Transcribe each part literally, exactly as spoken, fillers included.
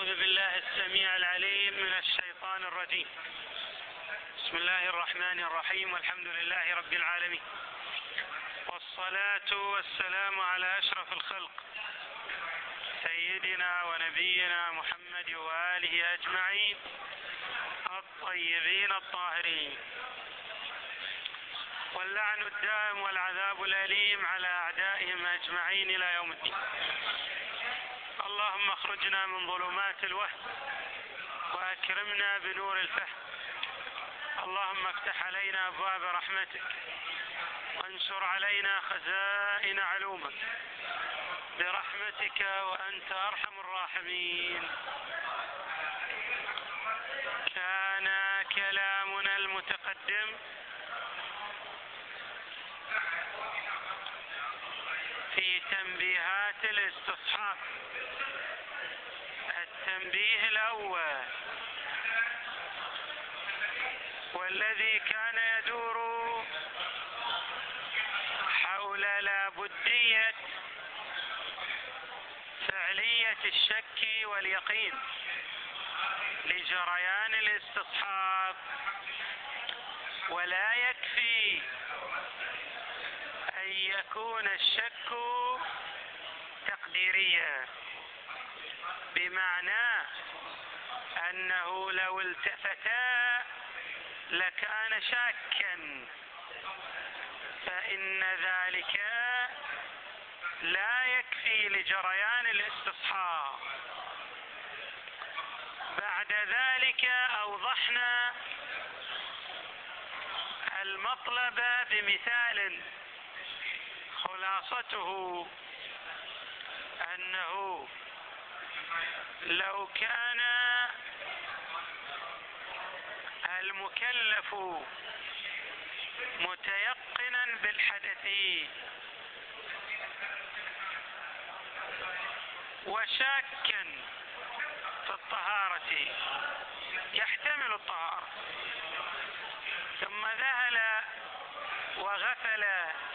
أعوذ بالله السميع العليم من الشيطان الرجيم. بسم الله الرحمن الرحيم، والحمد لله رب العالمين، والصلاة والسلام على أشرف الخلق سيدنا ونبينا محمد وآله أجمعين الطيبين الطاهرين، واللعن الدائم والعذاب الأليم على أعدائهم أجمعين إلى يوم الدين. اللهم اخرجنا من ظلمات الوهم وأكرمنا بنور الفهم. اللهم افتح علينا أبواب رحمتك وانشر علينا خزائن علومك برحمتك وأنت أرحم الراحمين. كان كلامنا المتقدم في تنبيهات الاستصحاب. التنبيه الأول والذي كان يدور حول لابدية فعلية الشك واليقين لجريان الاستصحاب، ولا يكفي أن يكون الشك تقديريا، بمعنى أنه لو التفتا لكان شاكا، فإن ذلك لا يكفي لجريان الاستصحاب. بعد ذلك أوضحنا المطلب بمثال خلاصته أنه لو كان المكلف متيقنا بالحدث وشاكا في الطهارة، يحتمل الطهارة، ثم ذهل وغفل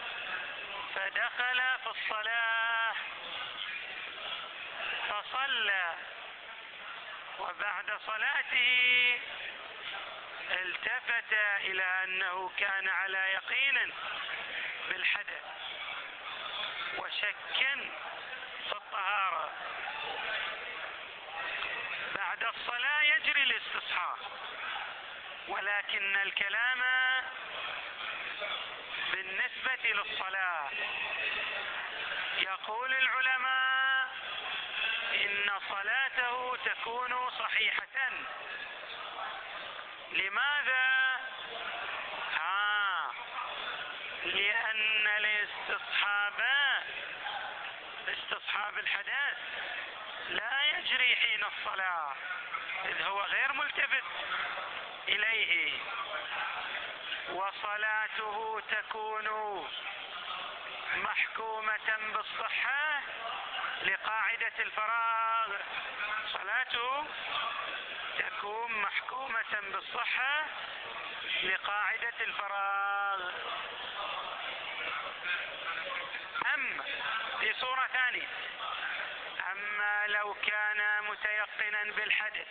فدخل في الصلاة فصلى، وبعد صلاته التفت إلى أنه كان على يقين بالحدث وشك في الطهارة. بعد الصلاة يجري الاستصحاب، ولكن الكلام بالنسبة للصلاة. يقول العلماء إن صلاته تكون صحيحة. لماذا؟ آه لأن الاستصحاب استصحاب الحدث لا يجري حين الصلاة، إذ هو غير ملتفت إليه، وصلاته تكون محكومة بالصحة لقاعدة الفراغ. صلاته تكون محكومة بالصحة لقاعدة الفراغ. أما في صورة ثانية، أما لو كان متيقنا بالحدث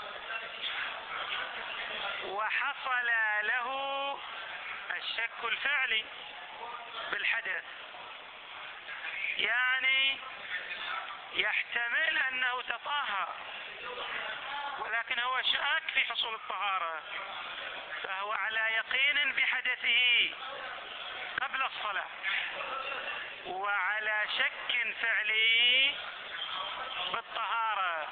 وحصل له الشك الفعلي بالحدث، يعني يحتمل أنه تطهر ولكن هو شاك في حصول الطهارة، فهو على يقين بحدثه قبل الصلاة وعلى شك فعلي بالطهارة،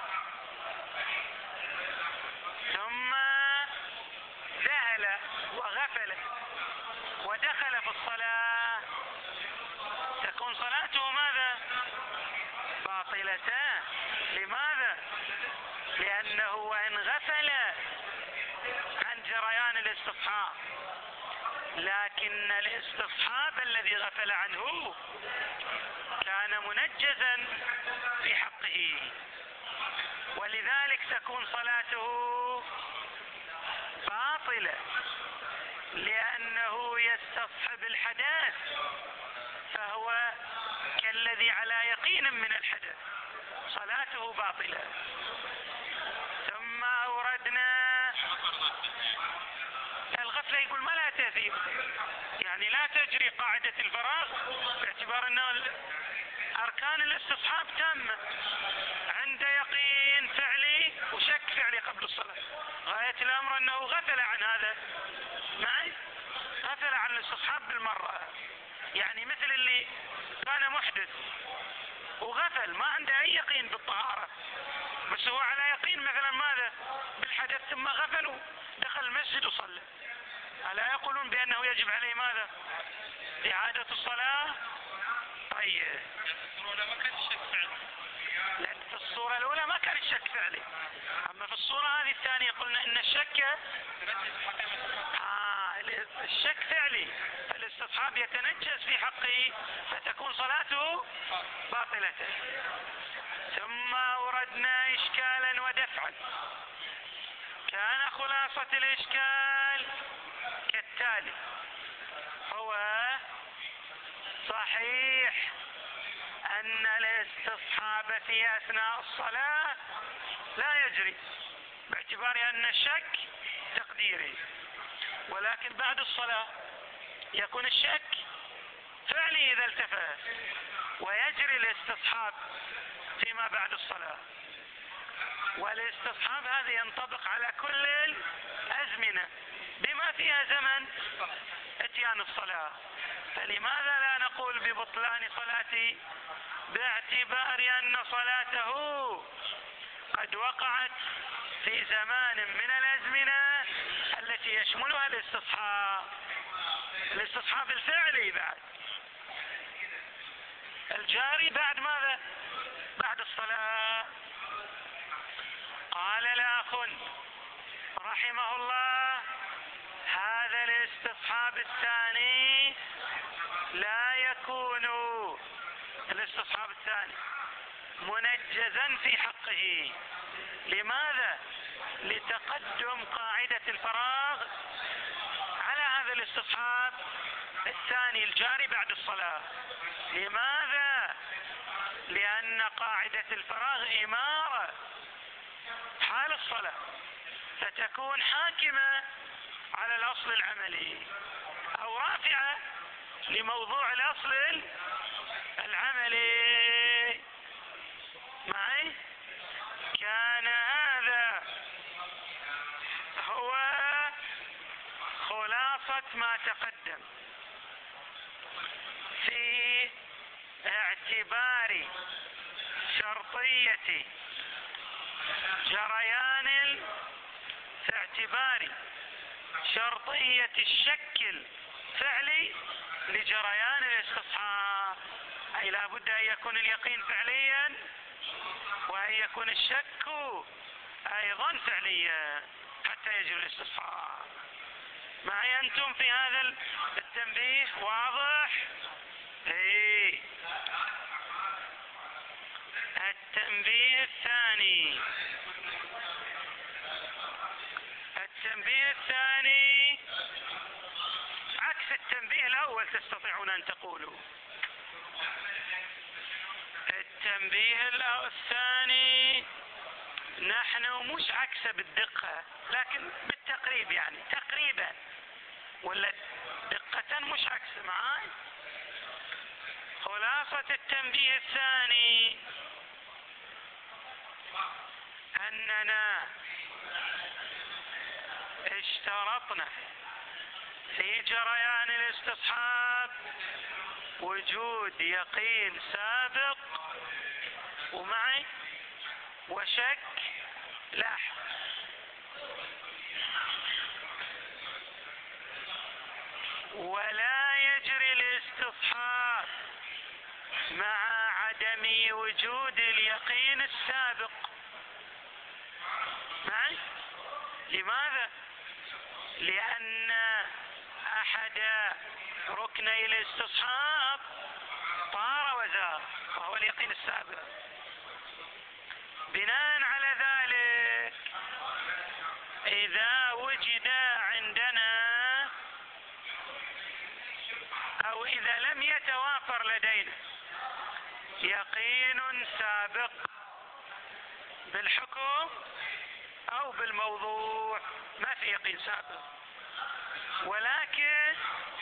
ثم ذهل وغفل ودخل في الصلاة، تكون صلاته ماذا؟ باطلة. لماذا؟ لأنه وإن غفل عن جريان الاستصحاب، لكن الاستصحاب الذي غفل عنه كان منجزا في حقه، ولذلك تكون صلاته باطلة، لأنه يستصحب الحدث فهو كالذي على يقين من الحدث، صلاته باطلة. مثله يقول ما لها تأثير، يعني لا تجري قاعدة الفراغ باعتبار أن أركان الاستصحاب تامة عند يقين فعلي وشك فعلي قبل الصلاة. غاية الأمر أنه غفل عن هذا، معي غفل عن الاستصحاب بالمرة، يعني مثل اللي كان محدث وغفل ما عنده أي يقين بالطهارة، بس هو على يقين مثلا ماذا بالحدث، ثم غفل دخل المسجد وصلى، ألا يقولون بأنه يجب عليه ماذا إعادة الصلاة؟ طيب لأن في الصورة الأولى ما كان الشك فعلي، أما في الصورة هذه الثانية قلنا إن الشك آه الشك فعلي، فالاستصحاب يتنجس في حقه فتكون صلاته باطلة. ثم أوردنا إشكالا ودفعا. كان خلاصة الإشكال كالتالي: هو صحيح أن الاستصحاب في أثناء الصلاة لا يجري باعتبار أن الشك تقديري، ولكن بعد الصلاة يكون الشك فعلي إذا التفت، ويجري الاستصحاب فيما بعد الصلاة. والاستصحاب هذا ينطبق على كل الأزمنة بما فيها زمن اتيان الصلاة. فلماذا لا نقول ببطلان صلاتي باعتبار أن صلاته قد وقعت في زمان من الأزمنة التي يشملها الاستصحاب، الاستصحاب الفعلي بعد الجاري بعد ماذا؟ بعد الصلاة. قال الأخ رحمه الله: هذا الاستصحاب الثاني لا يكون الاستصحاب الثاني منجزا في حقه. لماذا؟ لتقدم قاعدة الفراغ على هذا الاستصحاب الثاني الجاري بعد الصلاة. لماذا؟ لأن قاعدة الفراغ إمارة حال الصلاة، فتكون حاكمة على الأصل العملي أو رافعة لموضوع الأصل العملي. معي؟ كان هذا هو خلاصة ما تقدم في اعتبار شرطية جريان في اعتبار شرطية الشك الفعلي لجريان الاستصحاب، أي لا بد أن يكون اليقين فعليا وأن يكون الشك أيضا فعليا حتى يجري الاستصحاب. معي أنتم في هذا التنبيه؟ واضح؟ إيه. التنبيه الثاني التنبيه الثاني عكس التنبيه الأول تستطيعون أن تقولوا. التنبيه الثاني نحن مش عكسه بالدقة لكن بالتقريب، يعني تقريبا، ولا دقة مش عكسه. معاي؟ خلاصة التنبيه الثاني أننا اشترطنا في جريان الاستصحاب وجود يقين سابق ومعي وشك لاحق. ولا يجري الاستصحاب مع عدم وجود اليقين السابق. معي؟ لماذا؟ لأن أحد ركني الاستصحاب طار وزار وهو اليقين السابق. بناء على ذلك إذا وجد عندنا أو إذا لم يتوافر لدينا يقين سابق بالحكم أو بالموضوع، ما في يقين سابق، ولكن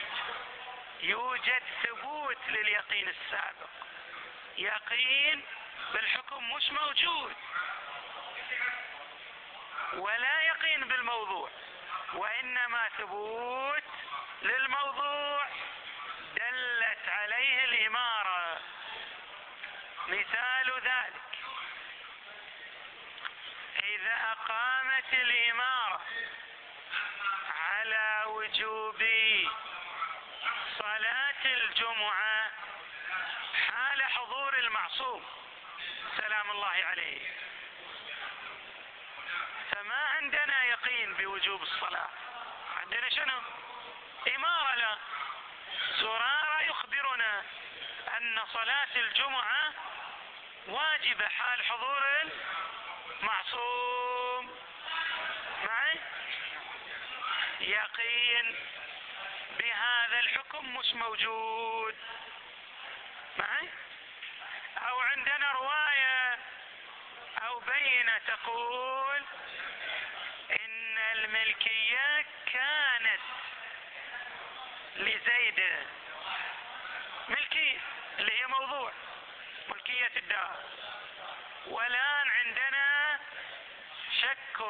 يوجد ثبوت لليقين السابق. يقين بالحكم مش موجود، ولا يقين بالموضوع، وإنما ثبوت للموضوع دلت عليه الإمارة. مثال ذلك: إذا أقامت الإمارة على وجوب صلاة الجمعة حال حضور المعصوم سلام الله عليه، فما عندنا يقين بوجوب الصلاة، عندنا شنو؟ إمارة. لا، زرارة يخبرنا أن صلاة الجمعة واجبة حال حضور المعصوم. معي؟ يقين بهذا الحكم مش موجود. معي؟ أو عندنا رواية أو بينة تقول إن الملكية كانت لزيد، ملكية اللي هي موضوع ملكية الدار، والآن عندنا شك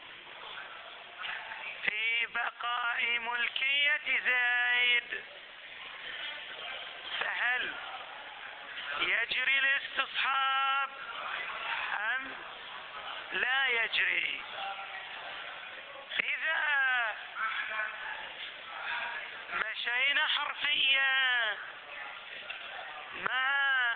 في بقاء ملكية زيد، فهل يجري الاستصحاب أم لا يجري؟ إذا مشينا حرفيا مع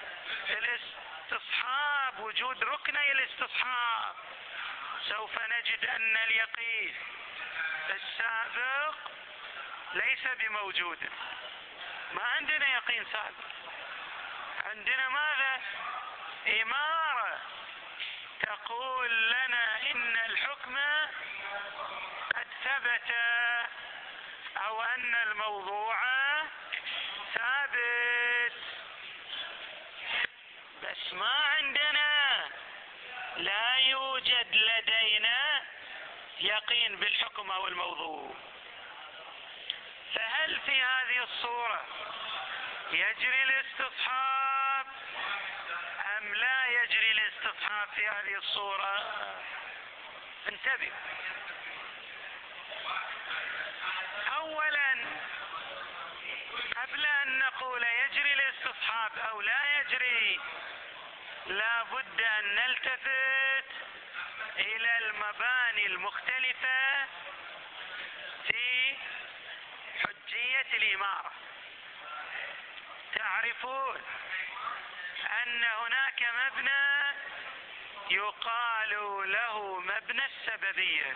الاستصحاب، وجود ركني الاستصحاب، سوف نجد أن اليقين السابق ليس بموجود. ما عندنا يقين سابق، عندنا ماذا؟ إمارة تقول لنا إن الحكم قد ثبت، أو أن الموضوع ثابت، بس ما عندنا، لا يوجد لدينا يقين بالحكم أو الموضوع. فهل في هذه الصورة يجري الاستصحاب أم لا يجري الاستصحاب في هذه الصورة؟ انتبه. أولا، قبل أن نقول يجري الاستصحاب أو لا يجري، لا بد أن نلتفت إلى المباني المختلفة في حجية الإمارة. تعرفون أن هناك مبنى يقال له مبنى السببية،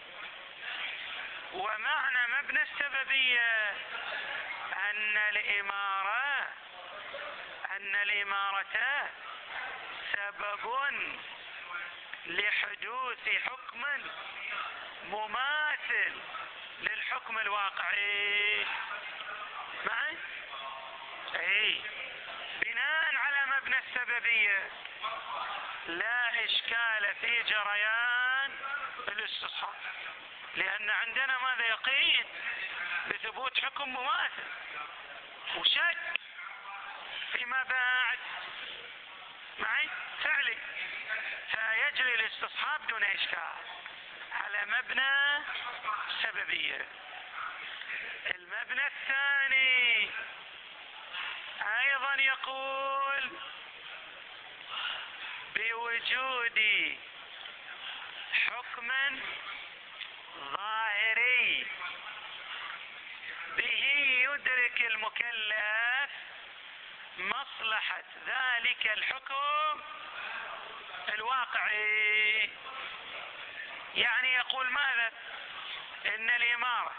ومعنى مبنى السببية أن الإمارة أن الإمارة سبب لحدوث حكم مماثل للحكم الواقعي. معي؟ أي بناء على مبنى السببية لا إشكال في جريان الاستصحاب، لأن عندنا ماذا؟ يقين بثبوت حكم مماثل، وشك فيما بعد. معي؟ فعلي، فيجري الاستصحاب دون إشكال على مبنى السببية. المبنى الثاني أيضا يقول بوجود حكم ظاهري به يدرك المكلف مصلحة ذلك الحكم الواقعي. يعني يقول ماذا؟ إن الإمارة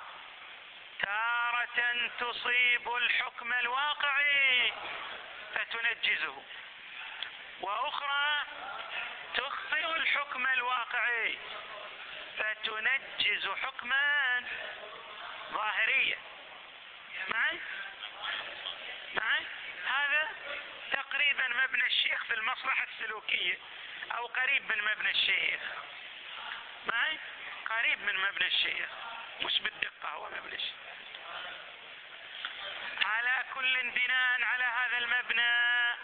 تارة تصيب الحكم الواقعي فتنجزه، وأخرى تخطئ الحكم الواقعي فتنجز حكما ظاهريا. معي؟ معي؟ هذا تقريبا مبنى الشيخ في المصلحة السلوكية، أو قريب من مبنى الشيخ. معي؟ قريب من مبنى الشيخ. مش بالدقة، هو مبني. على كل بناء على هذا المبنى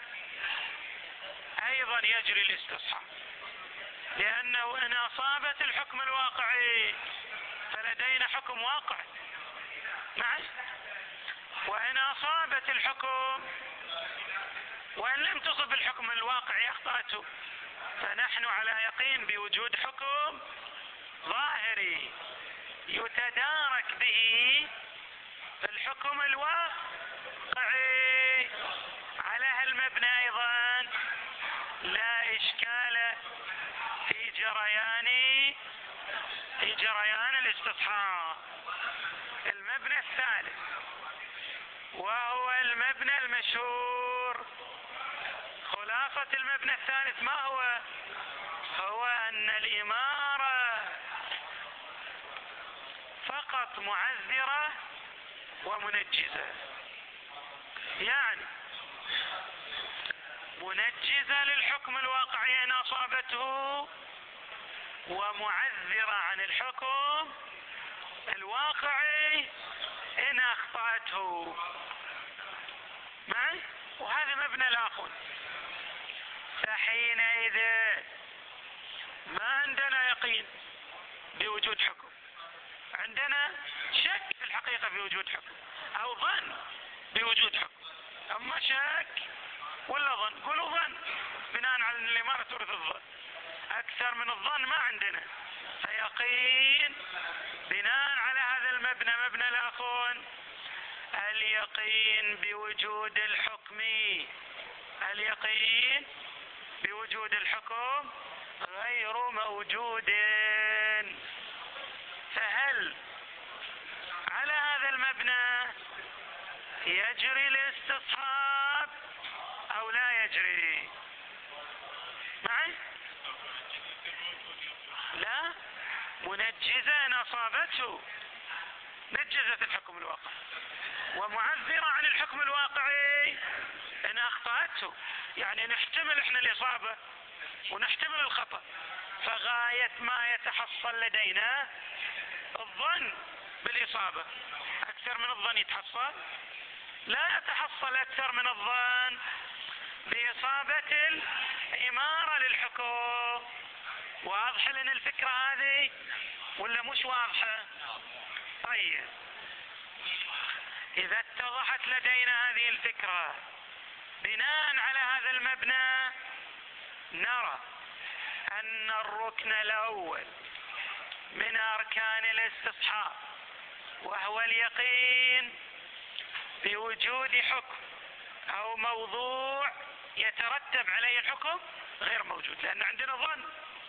أيضا يجري الاستصحاب، لأنه إن أصابت الحكم الواقعي فلدينا حكم واقعي معي، وإن أصابت الحكم وإن لم تصب الحكم الواقعي أخطأته، فنحن على يقين بوجود حكم ظاهري يتدارك به الحكم الواقعي. على هالمبنى أيضا لا إشكال في جريان في جريان الاستصحاب. المبنى الثالث وهو المبنى المشهور، خلاصة المبنى الثالث ما هو؟ هو أن الإمارة فقط معذرة ومنجزة، يعني منجزة للحكم الواقعي إن أصابته، ومعذرة عن الحكم الواقعي إن أخطأته معي، وهذا مبنى الآخر. فحينئذ ما عندنا يقين بوجود حكم، عندنا شك في الحقيقة بوجود حكم أو ظن بوجود حكم. أما شك ولا ظن؟ قولوا ظن، بناء على الإمارة تورث الظن، أكثر من الظن ما عندنا. فيقين بناء على هذا المبنى، مبنى الآخون، اليقين بوجود الحكم، اليقين بوجود الحكم غير موجود. فهل على هذا المبنى يجري الاستصحاب أو لا يجري معي؟ لا، منجزة إن أصابته، نجزت الحكم الواقعي، ومعذرة عن الحكم الواقعي إن أخطأته. يعني نحتمل إحنا الإصابة ونحتمل الخطأ، فغاية ما يتحصل لدينا الظن بالإصابة. أكثر من الظن يتحصل؟ لا يتحصل أكثر من الظن بإصابة الإمارة للحكم. واضحة لنا الفكرة هذه ولا مش واضحة؟ طيب، إذا اتضحت لدينا هذه الفكرة، بناء على هذا المبنى نرى أن الركن الأول من أركان الاستصحاب وهو اليقين بوجود حكم أو موضوع يترتب عليه الحكم غير موجود، لأن عندنا ظن.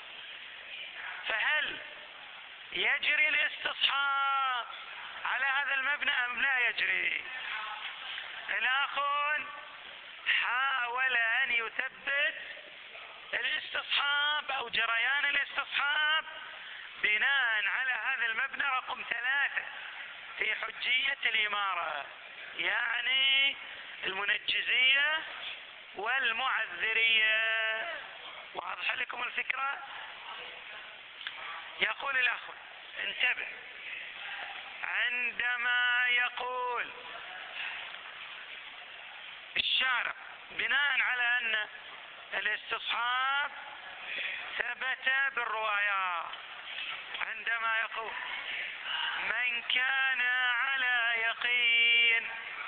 فهل يجري الاستصحاب على هذا المبنى أم لا يجري؟ الآخر حاول أن يثبت الاستصحاب أو جريان الاستصحاب بناء على هذا المبنى رقم ثلاثة في حجية الإمارة، يعني المنجزية والمعذرية. واضح لكم الفكرة؟ يقول الأخ انتبه، عندما يقول الشارع بناء على أن الاستصحاب ثبت بالروايات، عندما يقول من كان على يقين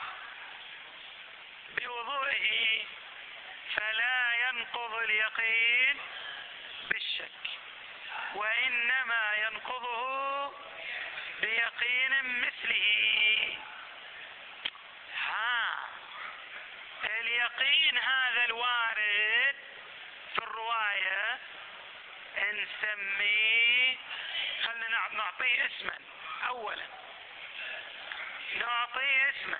بوضوئه فلا ينقض اليقين بالشك، وإنما ينقضه بيقين مثله. ها، اليقين هذا الوارد في الرواية نسميه، خلنا نعطيه اسما أولا، نعطيه اسما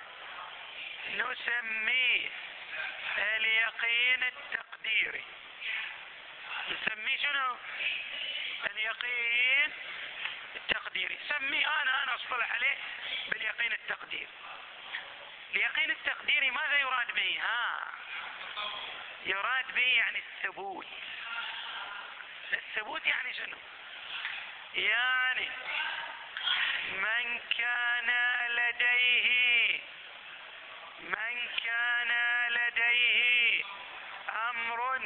نسميه اليقين التقديري. نسميه شنو؟ اليقين التقديري. سميه أنا أنا أصطلح عليه باليقين التقديري. اليقين التقديري ماذا يراد به؟ ها، يراد به يعني الثبوت. الثبوت يعني شنو؟ يعني من كان لديه من كان لديه أمر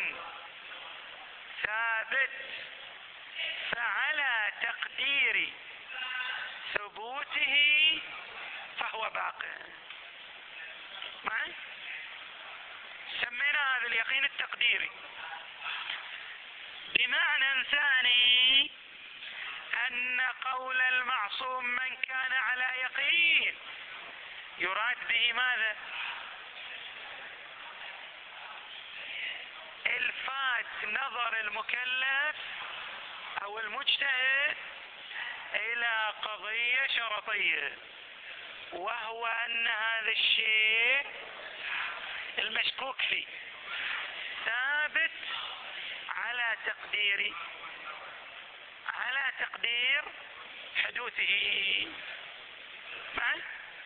ثابت فعلى تقدير ثبوته فهو باق. معي؟ سمينا هذا اليقين التقديري. بمعنى ثاني أن قول المعصوم من كان على يقين يراد به ماذا؟ الفات نظر المكلف أو المجتهد إلى قضية شرطية، وهو أن هذا الشيء المشكوك فيه ثابت على تقدير على تقدير حدوثه. معي؟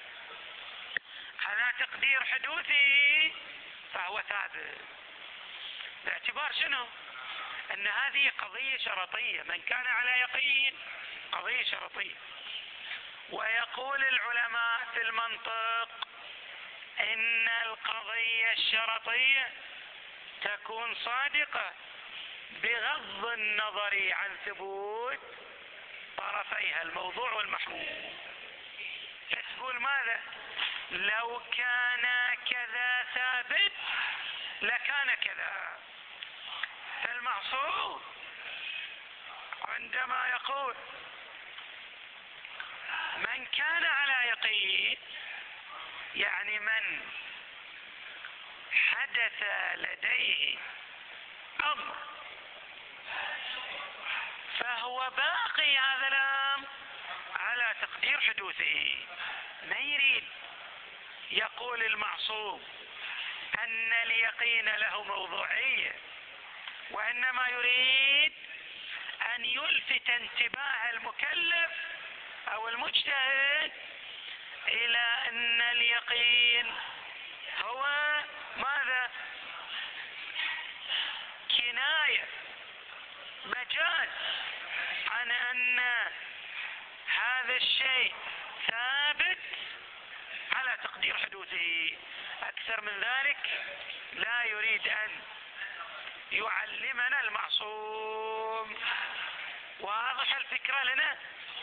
على تقدير حدوثه فهو ثابت. باعتبار شنو؟ أن هذه قضية شرطية، من كان على يقين قضية شرطية. ويقول العلماء في المنطق إن القضية الشرطية تكون صادقة بغض النظر عن ثبوت طرفيها الموضوع والمحمول. تقول ماذا؟ لو كان كذا ثابت لكان كذا. فالمعصوم عندما يقول من كان على يقين يعني من حدث لديه أمر فهو باقي هذا الأمر على تقدير حدوثه. ما يريد يقول المعصوم أن اليقين له موضوعية، وإنما يريد أن يلفت انتباه المكلف أو المجتهد إلى أن اليقين هو ماذا؟ كناية، مجاز عن أن هذا الشيء ثابت على تقدير حدوثه. أكثر من ذلك لا يريد أن يعلمنا المعصوم. واضح الفكرة لنا؟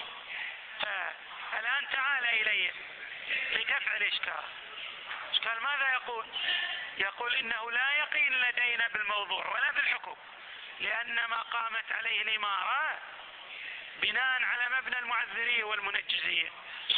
فالآن تعال إلي لدفع الإشكال. إشكال ماذا يقول؟ يقول إنه لا يقين لدينا بالموضوع ولا بالحكم، لأن ما قامت عليه الإمارة بناء على مبنى المعذرية والمنجزية.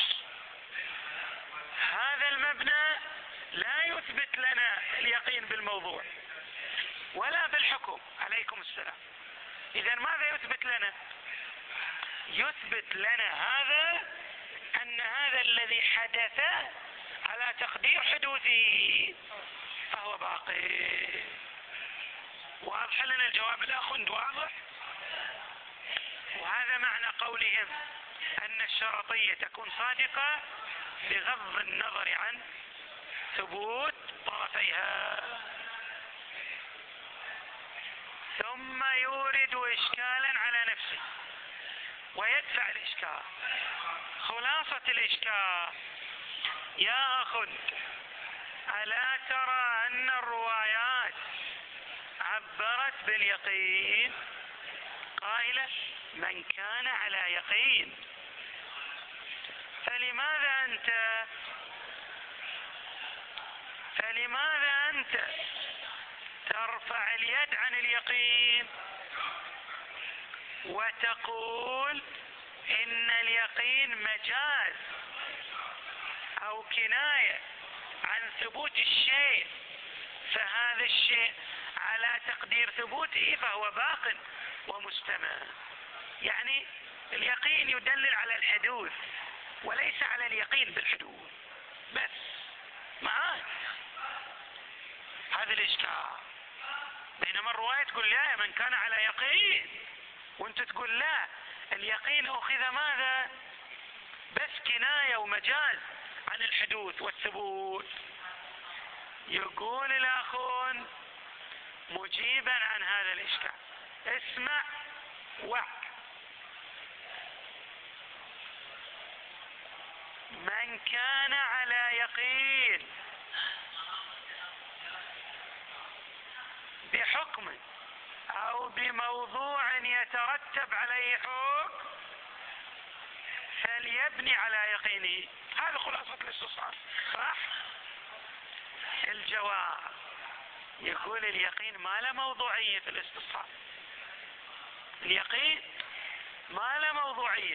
هذا المبنى لا يثبت لنا اليقين بالموضوع ولا بالحكم. عليكم السلام. إذن ماذا يثبت لنا؟ يثبت لنا هذا أن هذا الذي حدث على تقدير حدوثه فهو باقي. واضح لنا الجواب الأخند؟ واضح. وهذا معنى قولهم أن الشرطية تكون صادقة بغض النظر عن ثبوت طرفيها. ثم يورد إشكالا على نفسه ويدفع الإشكال. خلاصة الإشكال: يا أخ، ألا ترى أن الروايات عبرت باليقين قائلة من كان على يقين، فلماذا أنت فلماذا أنت ترفع اليد عن اليقين وتقول إن اليقين مجاز أو كناية عن ثبوت الشيء، فهذا الشيء على تقدير ثبوته فهو باق ومستمر؟ يعني اليقين يدلل على الحدوث وليس على اليقين بالحدوث بس. معاك هذا الإشكال. بينما الرواية تقول لا، من كان على يقين، وانت تقول لا، اليقين أخذ ماذا؟ بس كناية ومجاز عن الحدوث والثبوت. يقول الأخون مجيبا عن هذا الإشكال: اسمع وع من كان على يقين بحكم أو بموضوع يترتب عليه حكم فليبني على يقينه. هذا خلاصة الاستصحاب، صح؟ الجواب يقول اليقين ما له موضوعية في الاستصحاب، اليقين ما له موضوعية،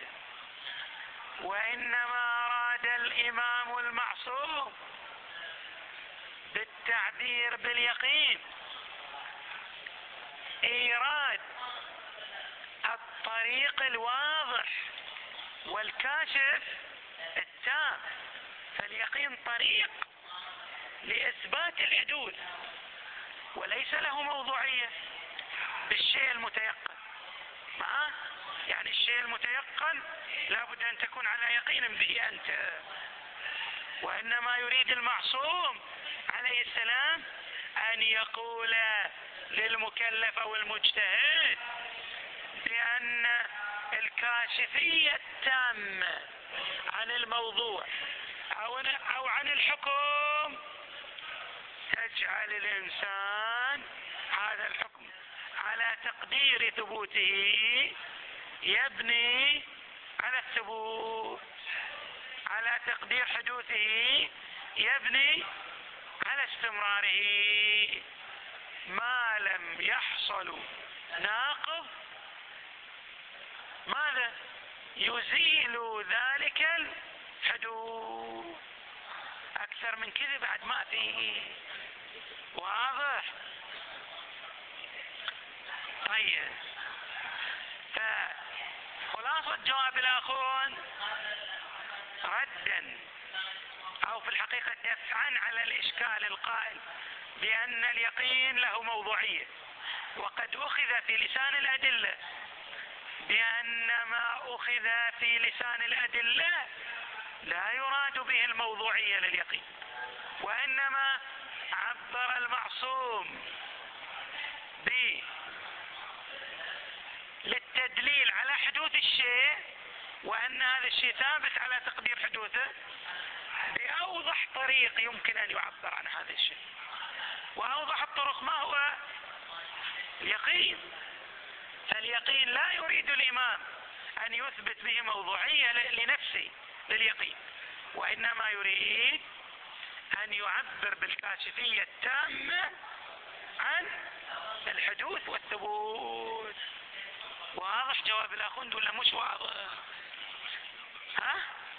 وإنما أراد الإمام المعصوم بالتعبير باليقين إيراد الطريق الواضح والكاشف التام، فاليقين طريق لإثبات الحدوث وليس له موضوعية بالشيء المتيقن. معه؟ يعني الشيء المتيقن لابد أن تكون على يقين به أنت، وإنما يريد المعصوم عليه السلام أن يقول للمكلف أو المجتهد بأن الكاشفية التامة عن الموضوع أو عن الحكم تجعل الإنسان هذا الحكم على تقدير ثبوته يبني على الثبوت، على تقدير حدوثه يبني على استمراره، ما لم يحصل ناقض ماذا يزيل ذلك الحدوث. أكثر من كذا بعد ما فيه. واضح؟ طيب، فخلاصة جواب الأخون ردا أو في الحقيقة دفعا على الإشكال القائل بأن اليقين له موضوعية، وقد أخذ في لسان الأدلة بأن ما أخذ في لسان الأدلة لا يراد به الموضوعية لليقين، وإنما عبر المعصوم ب للتدليل على حدوث الشيء وأن هذا الشيء ثابت على تقدير حدوثه بأوضح طريق يمكن أن يعبر عن هذا الشيء. وأوضح الطرق ما هو؟ اليقين. فاليقين لا يريد الإمام أن يثبت به موضوعية لنفسه لليقين، وإنما يريد أن يعبر بالكاشفية التامة عن الحدوث والثبوت. واضح جواب الأخوند ولا مش واضح؟ ها؟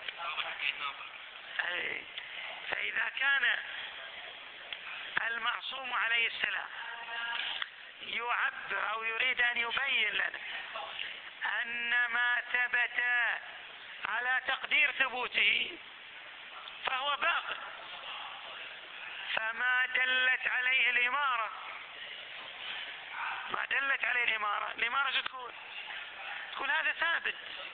أي. فإذا كان المعصوم عليه السلام يعبر أو يريد أن يبين لنا أن ما ثبت على تقدير ثبوته فهو باق، فما دلت عليه الإمارة ما دلت عليه الإمارة الإمارة شو تقول؟ تقول هذا ثابت.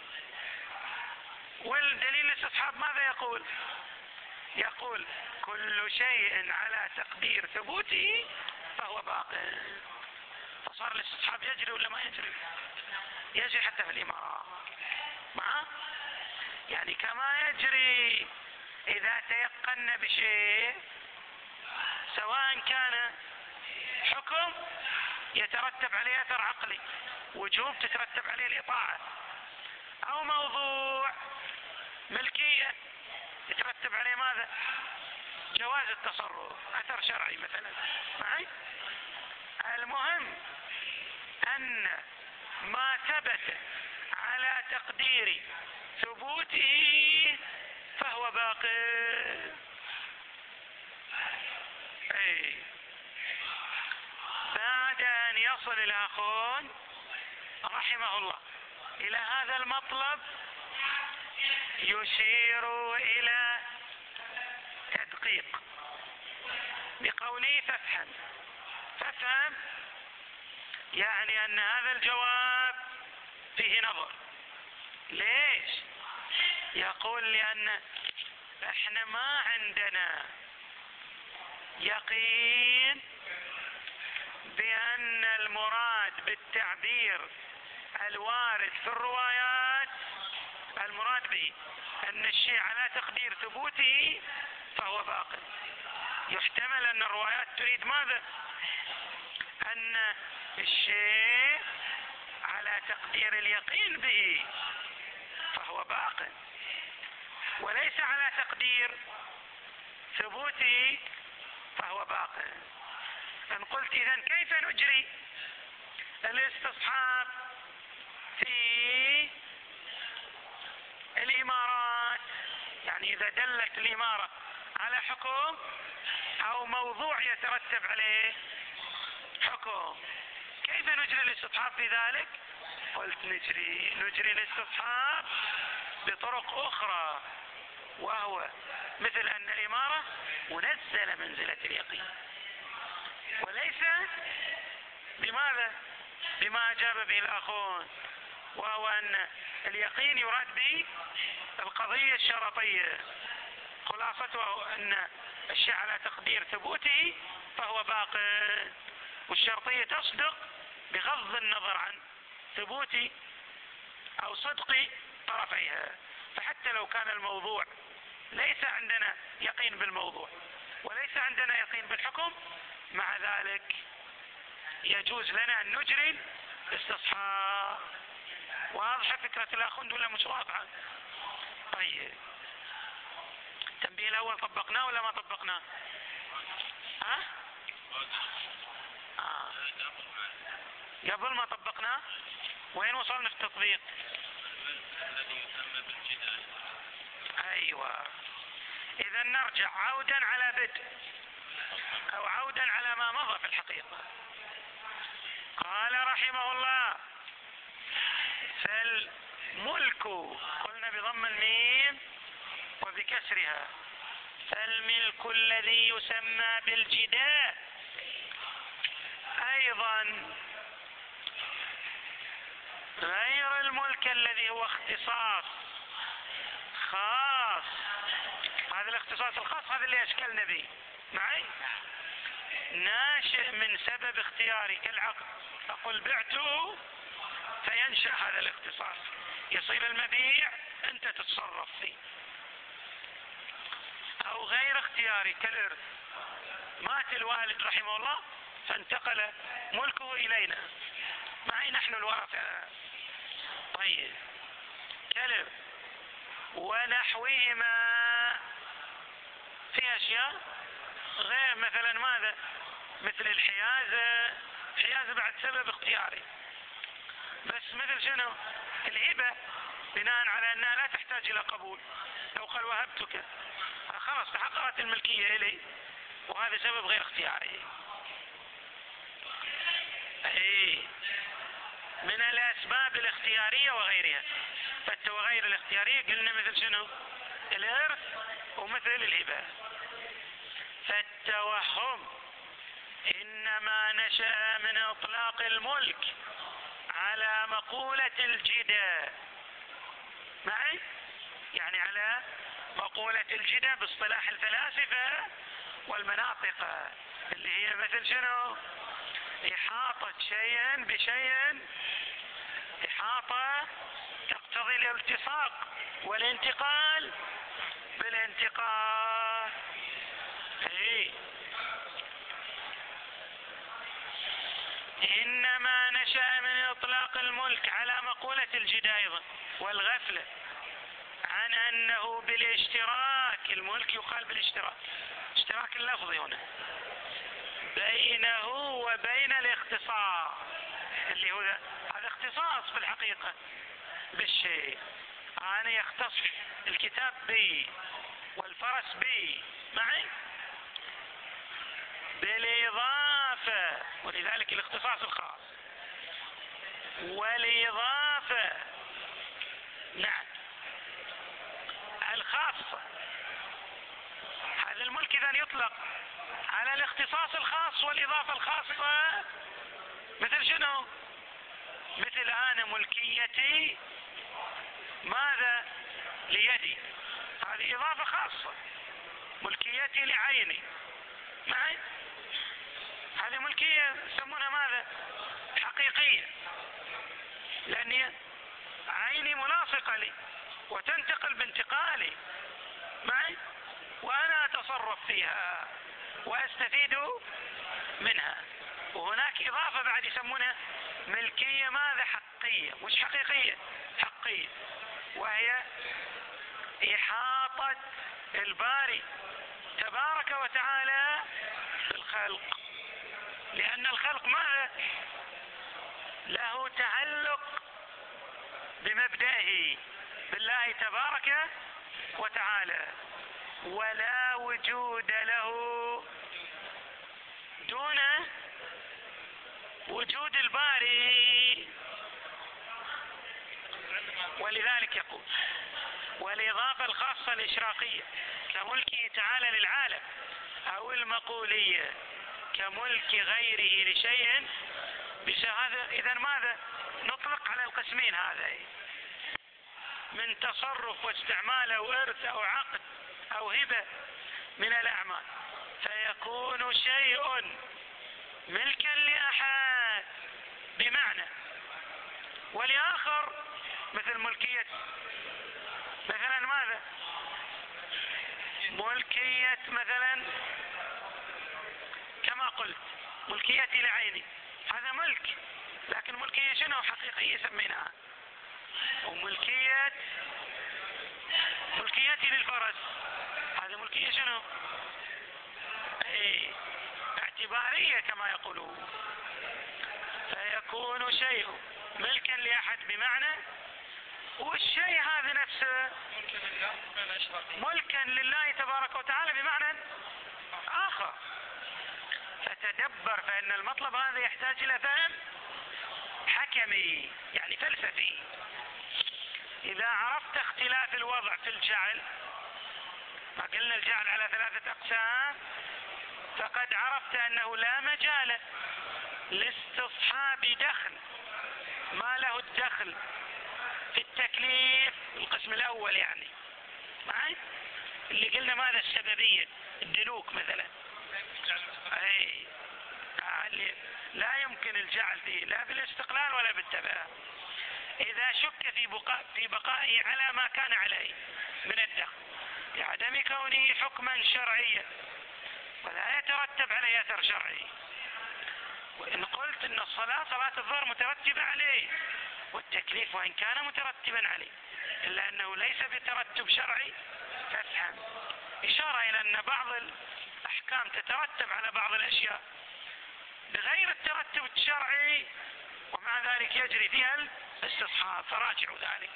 والدليل الاستصحاب ماذا يقول؟ يقول كل شيء على تقدير ثبوته فهو باق. فصار الاستصحاب يجري ولا ما يجري؟ يجري حتى في الإمارة. معه؟ يعني كما يجري إذا تيقن بشيء، سواء كان حكم يترتب عليه أثر عقلي وجوب تترتب عليه الإطاعة، أو موضوع ملكية يترتب عليه ماذا؟ جواز التصرف، أثر شرعي مثلا. معي؟ المهم أن ما ثبت على تقدير ثبوته فهو باقي. أي. بعد أن يصل الأخون رحمه الله إلى هذا المطلب يشير إلى تدقيق بقوله فافهم. فافهم يعني أن هذا الجواب فيه نظر. ليش؟ يقول لأن احنا ما عندنا يقين بأن المراد بالتعبير الوارد في الروايات المراد به أن الشيء على تقدير ثبوته فهو باق. يحتمل أن الروايات تريد ماذا؟ أن الشيء على تقدير اليقين به فهو باق، وليس على تقدير ثبوته فهو باق. إن قلت إذن كيف نجري الاستصحاب في الإمارات؟ يعني إذا دلت الإمارة على حكم أو موضوع يترتب عليه حكم، كيف نجري الاستصحاب في ذلك؟ قلت نجري نجري الاستصحاب بطرق أخرى، وهو مثل أن الإمارة منزلة منزلة اليقين، وليس بماذا؟ بما أجاب به الآخرون، وهو أن اليقين يراد به القضية الشرطية. خلاصته أن الشيء على تقدير ثبوته فهو باق، والشرطية تصدق بغض النظر عن ثبوت أو صدق طرفيها. فحتى لو كان الموضوع ليس عندنا يقين بالموضوع وليس عندنا يقين بالحكم، مع ذلك يجوز لنا أن نجري استصحاب. واضحة فكرة الأخوند ولا مش واضحة؟ طيب، التنبيه الأول طبقناه ولا ما طبقناه؟ ها؟ آه. قبل ما طبقناه وين وصلنا في التطبيق؟ الذي يسمى بالجدال. أيوة، إذا نرجع عودا على بدء أو عودا على ما مضى في الحقيقة. قال رحمه الله: فالملك، قلنا بضم الميم وبكسرها، فالملك الذي يسمى بالجداء أيضا غير الملك الذي هو اختصاص خاص. هذا الاختصاص الخاص هذا اللي أشكلنا به معي، ناشئ من سبب اختياري كالعقد. أقول بعته فينشأ هذا الاختصاص، يصير المبيع أنت تتصرف فيه. أو غير اختياري كالإرث، مات الوالد رحمه الله فانتقل ملكه إلينا، معي نحن الورثة. طيب، كالإرث ونحوهما. في أشياء غير، مثلا ماذا؟ مثل الحيازة، حيازة بعد سبب اختياري، بس مثل شنو؟ الهبة بناء على أنها لا تحتاج إلى قبول. لو قال وهبتك خلاص تحققت الملكية إلي، وهذا سبب غير اختياري. اي من الأسباب الاختيارية وغيرها. فالتوغير الاختيارية قلنا مثل شنو؟ الإرث ومثل الهبة. فالتوهم إنما نشأ من إطلاق الملك على مقولة الجداء، معي؟ يعني على مقولة الجداء باصطلاح الفلاسفة والمناطق، اللي هي مثل شنو؟ إحاطة شيء بشيء، إحاطة تقتضي الالتصاق والانتقال بالانتقال. إيه. إنما نشأ من إطلاق الملك على مقولة الجداء أيضا والغفلة عن أنه بالاشتراك، الملك يقال بالاشتراك، اشتراك اللفظي هنا، بينه وبين الاختصاص، اللي هو هذا اختصاص في الحقيقة بالشيء. أنا يختص الكتاب بي والفرس بي، معي؟ بالإضافة، ولذلك الاختصاص الخاص والإضافة نعم الخاصة. هذا الملك إذا يطلق على الاختصاص الخاص والإضافة الخاصة. مثل شنو؟ مثل أنا ملكيتي ماذا؟ ليدي، هذه إضافة خاصة. ملكيتي لعيني، معي؟ هذه ملكية يسمونها ماذا؟ حقيقية، لأن عيني ملاصقة لي، وتنتقل بانتقالي معي، وأنا أتصرف فيها وأستفيد منها. وهناك إضافة بعد يسمونها ملكية ماذا؟ حقية، مش حقيقية، حقية، وهي إحاطة الباري تبارك وتعالى بالخلق، لأن الخلق ماذا؟ له تعلق بمبدئه بالله تبارك وتعالى، ولا وجود له دون وجود الباري. ولذلك يقول والإضافة الخاصة الإشراقية كملكه تعالى للعالم، أو المقولية كملك غيره لشيء بشهادة. إذن ماذا؟ نطلق على القسمين هذا من تصرف واستعمال أو إرث أو عقد أو هبة من الأعمال، فيكون شيء ملكا لأحد بمعنى، ولآخر مثل ملكية مثلا ماذا؟ ملكية مثلا كما قلت ملكيتي لعيني، هذا ملك، لكن ملكية شنو؟ حقيقية سميناها. وملكية ملكيتي للفرس، هذا ملكية شنو؟ ايه اعتبارية كما يقولون. فيكون شيء ملكا لأحد بمعنى، والشيء هذا نفسه ملكا لله تبارك وتعالى بمعنى آخر. فتدبر، فإن المطلب هذا يحتاج إلى فهم حكمي يعني فلسفي. إذا عرفت اختلاف الوضع في الجعل، ما قلنا الجعل على ثلاثة أقسام، فقد عرفت أنه لا مجال لاستصحاب دخل ما له الدخل في التكليف القسم الأول، يعني معي اللي قلنا ماذا؟ السببية، الدلوك مثلا، أي لا يمكن الجعل فيه لا بالاستقلال ولا بالتبع. إذا شك في بقاء في بقائه على ما كان عليه من الدخل لعدم كونه حكما شرعيا، ولا يترتب عليه أثر شرعي. وإن قلت إن الصلاة صلاة الظهر مترتبة عليه، والتكليف وإن كان مترتبا عليه إلا أنه ليس بترتب شرعي، فافهم إشارة إلى أن بعض الأحكام تترتب على بعض الأشياء بغير الترتب الشرعي، ومع ذلك يجري فيها الاستصحاب، فراجعوا ذلك.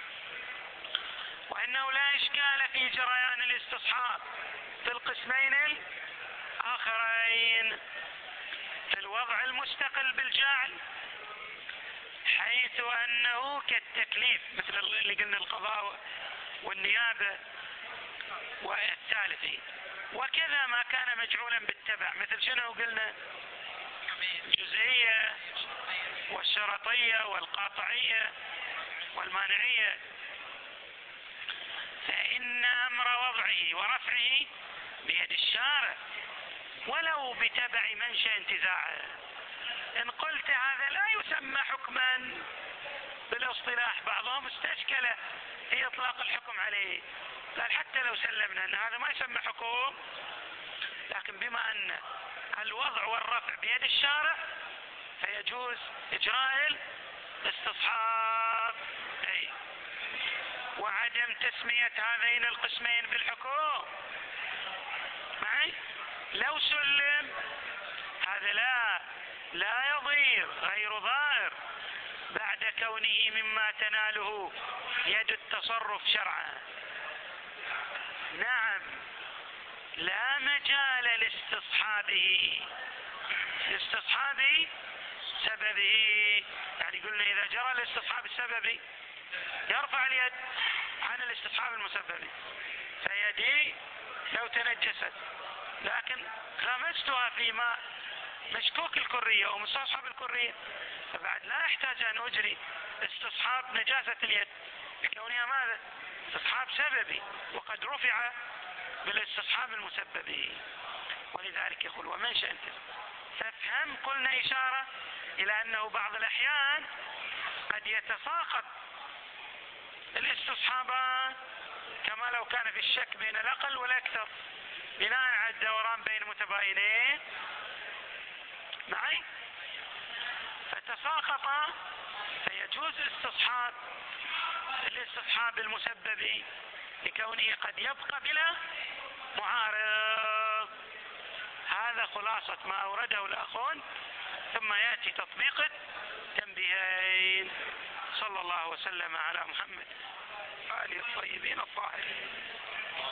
وإنه لا إشكال في جريان الاستصحاب في القسمين الآخرين، في الوضع المستقل بالجعل حيث أنه كالتكليف مثل اللي قلنا القضاء والنيابة والثالثي، وكذا ما كان مجعولا بالتبع مثل شنو قلنا؟ الجزئية والشرطية والقاطعية والمانعية. فإن أمر وضعه ورفعه بيد الشارع ولو بتبع منشأ انتزاعه. إن قلت هذا لا يسمى حكما بالاصطلاح، بعضهم استشكل في إطلاق الحكم عليه، قال حتى لو سلمنا أن هذا ما يسمى حكم، لكن بما أن الوضع والرفع بيد الشارع فيجوز إجراء الاستصحاب. أي وعدم تسمية هذين القسمين بالحكم معي لو سلم هذا لا لا يضير غير ضار بعد كونه مما تناله يد التصرف شرعا. نعم لا مجال لاستصحابه لاستصحاب سببه، يعني قلنا إذا جرى الاستصحاب السببي يرفع اليد عن الاستصحاب المسببي، فيدي لو تنجست لكن غمستها في ماء مشكوك الكرية أو مستصحب الكرية، فبعد لا يحتاج أن أجري استصحاب نجاسة اليد لكونها ماذا؟ استصحاب سببي وقد رفع بالاستصحاب المسببي. ولذلك يقول ومنشأ انتزاع. فافهم قلنا إشارة إلى أنه بعض الأحيان قد يتساقط الاستصحابان كما لو كان في الشك بين الأقل والأكثر بناء على الدوران بين متباينين معي، فتساقط، فيجوز استصحاب الاستصحاب المسبب لكونه قد يبقى بلا معارض. هذا خلاصة ما أورده الأخون، ثم يأتي تطبيق التنبيهين. صلى الله وسلم على محمد وآله الطيبين الطاهرين.